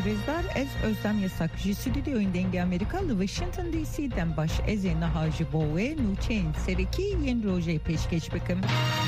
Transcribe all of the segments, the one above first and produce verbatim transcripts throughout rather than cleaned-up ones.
Rêzdar ez Özlem Yasak ji stüdyoyên Dengê Amerika li Washington D C'den baş ez ê niha ji bo wê nûçeyên serekî yên rojê pêşkêş bikim.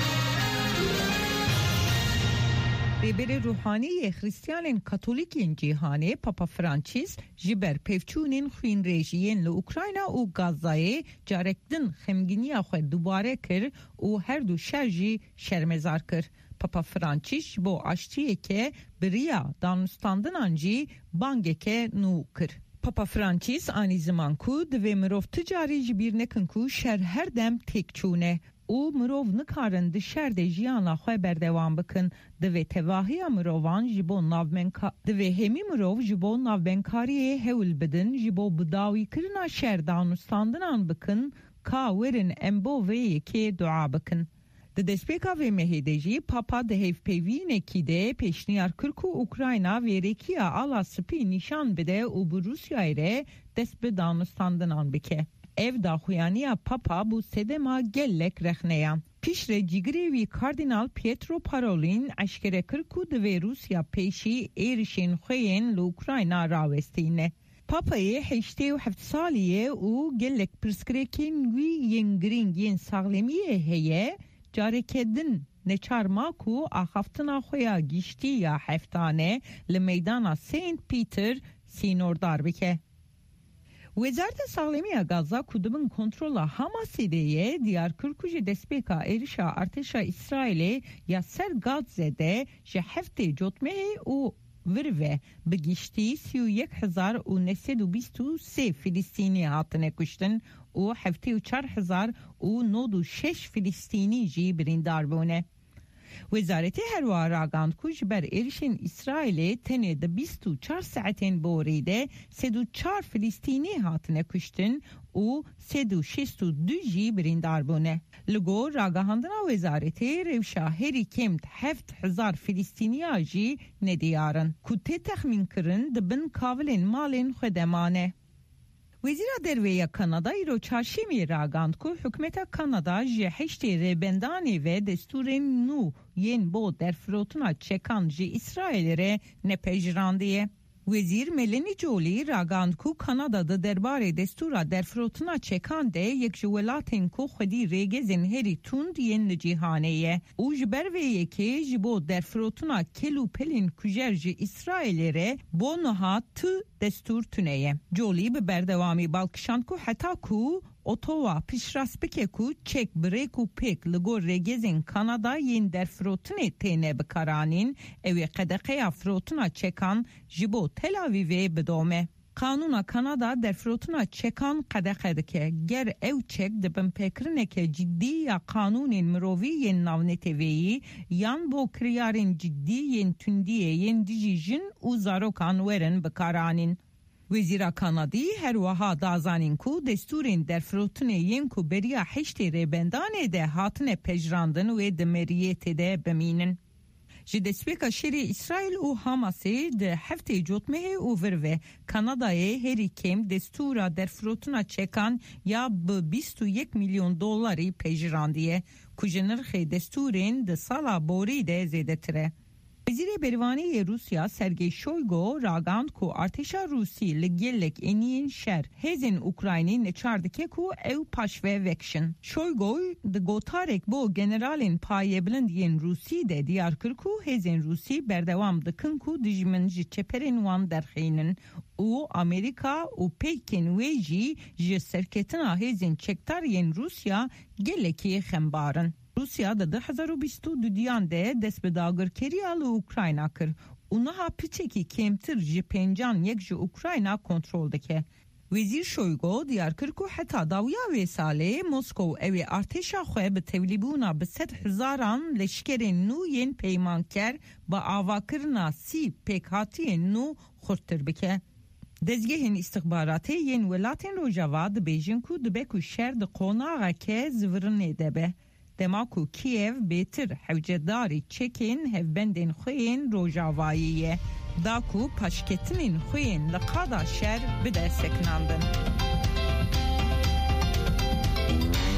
Rêberê ruhanî Hristiyanên Katolîkên cîhanê Papa Francis ji ber pevçûnên xwînrêjiyên li Ukrayna û Gazayê carek din xemgîniya xwe dubare kir û her du şer jî şermezar kir. Papa Francis bo aştiyeke biriya danûstandinan jî bangeke nû kir. Papa Francis anî ziman ku divê mirov ticarî ji bîr nekin ku şer her dem têkçûne û mirov nikarin di şer de jiyana xwe berdewam bikin. Divê tevahiya mirovan ji bo navmenka divê hemî mirov ji bo navbenkariyê hewl bidin ji bo bidawîkirina şer danûstandinan bikin ka werin em bo vê yekê dua bikin. Di destpêka vê mehê de jî Papa di hevpeyvînekî de pêşniyar kir ku Ukrayna vêrekiya ala spî nîşan bide û bi Rusyayê re dest bi danûstandinan bike. Ev daxuyaniya Papa bu sedema gelek rexneyan. Pişre cigirê wî Kardinal Pietro Parolin eşkere kir ku divê Rusya pêşî êrişên xwe yên li Ukrayna rawestîne. Papayê heştê û heft salî ye û gelek pirsgirêkên wî yên giring yên saxlemiyê heye careke din neçarma ku axaftina xwe ya giştî ya heftane li meydana Saint Peter sînordar bike. Wezareta Saxlemiya Gaza ku dibin kontrola Hamasê de ye diyar kir ku ji destpêka êrişa artêşa İsraîlê ya ser Gazze'de ji heftê cotmehê û vir ve bi giştî sî û yek hezar û neh sed û bîst û sê Filîstînî hatine kuştin û heftê û çar hezar û nod û şeş Filîstînî jî birîndar bûne. Wezaretê herwa ragand ku ji ber êrişên İsraîlê tenê di bîst û çar saetên borî de sed û çar Filîstînî hatine kuştin û sed û şêst û du jî birîndar bûne. Li gor ragahandina wezaretê rewşa herî kêm heft hezar Filîstîniya jî nediyarin ku tê texmîn kirin dibin kavilên malên xwe demane. Wezîra derveya Kanada îro çarşemê ragand ku hükümeta Kanada ji heştê rêbendanê ve desturên nû yên bo derfirotina çekan ji İsraîlê re nepejrandiye. Wezîr Melanie Joly ragand ku Kanada'da derbarê destura derfirotina çekan de yek ji welatên ku xwedî rêgezên herî tund yên li cîhanê ye û ji ber vê yekê ji bo derfirotina kel û pelên kujer ji İsraîlê re bo niha tu destur tune ye. Joly bi berdewamî balkişand ku heta ku Ottawa pişrast bike ku çek birêk û pêk li gor rêgezên Kanada yên derfirotinê têne bikaranîn ew ê qedeqeya firotina çekan ji bo Tel Avivê bidome. Kanûna Kanada derfirotina çekan qedeqe dike. Ger ew çek dibin pêkirineke ciddî ya kanûnên mirovî yên navneteveyî yan bo kiryarên ciddî yên tundiyê yên dijî jin û zarokan werin bikaranîn. Wezîra Kanadî her wiha dazanîn ku desturên derfirotinê yên ku beriya heştê rêbendanê de hatine pejrandin wê di meriyetê de bimînin. Ji destpêka şerê İsraîl û Hamasê di heftê cotmehê û vir ve Kanadayê herî kêm destura derfirotina çekan ya bi bîst û yek milyon dolarî pejrandiye ku ji nirxê desturên di sala borî de zêdetir e. Wezîrê Bervaniyê Rusya Sergey Shoigu ragand ku artêşa Rusî li gelek eniyên şer hêzên Ukraynî neçar dike ku ew paşve vekşin. Shoigu di gotarek bo generalên payêbilind yên Rusî de diyar kir ku hêzên Rusî berdewam dikin ku dijmin ji çeperên wan derxînin û Amerika û pêkên wê jî ji serketina hêzên çekdar yên Rusya gelekî xembarin. Rusya da iki bin yirmi dört diyan de dest bi dagirkeriya li Ukrayna kir û niha piçekî kêmtir ji pêncan yek ji Ukrayna kontrol dike. Wezîr Shoigu diyar kir ku heta dawiya vê salê Moskov ew ê artêşa xwe bi tevlîbûna bi sed hezaran leşkerên nû yên peymanker bi avakirina sî pêkhatiyên nû xurttir bike. Dezgehên istihbaratê yên welatên Rojava dibêjin ku dibe ku şer di qonaxeke zivirinê de be. Dema ku Kiev bêtir hewcedarî çekên hevbendên xwe yên Rojavayê ye. Da ku paşketinên xwe yên li qada şer bide sekinandin.